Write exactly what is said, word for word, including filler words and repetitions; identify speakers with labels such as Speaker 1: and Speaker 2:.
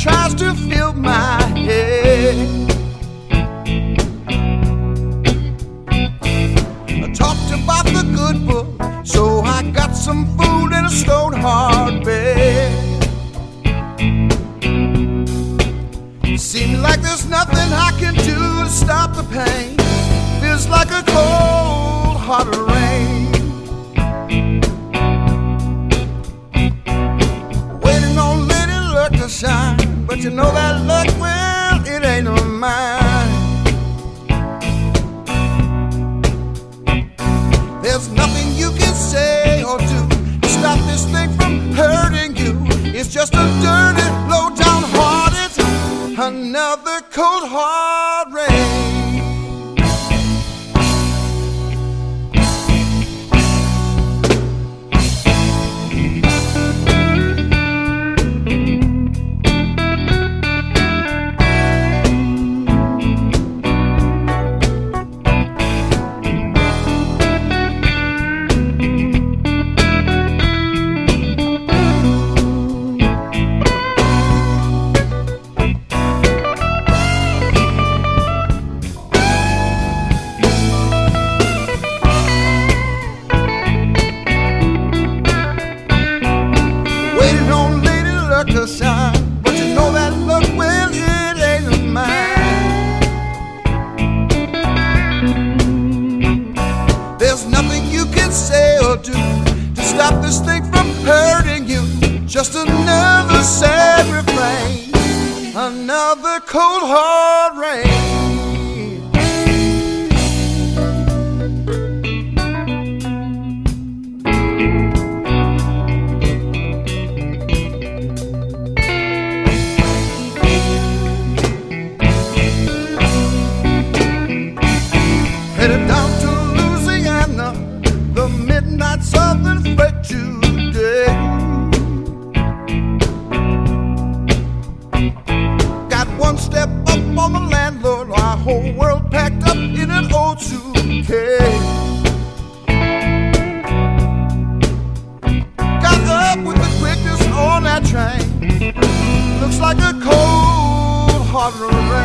Speaker 1: tries to fill my head. I talked about the good book, so I got some food and a stone hard bed. Seems like there's nothing I can do to stop the pain. Feels like a cold, hard rain. Waiting on Lady Luck to shine, but you know that luck, well, it ain't of mine. There's nothing you can say or do to stop this thing from hurting you. It's just a dirty, low-down hearted, another cold, hard rain. To shine, but you know that look, well, it ain't mine. There's nothing you can say or do to stop this thing from hurting you. Just another sad refrain, another cold, hard rain. Headed down to Louisiana, the midnight southern freight today. Got one step up on the landlord, our whole world packed up in an old suitcase. Got up with the quickness on that train. Looks like a cold, hard rain.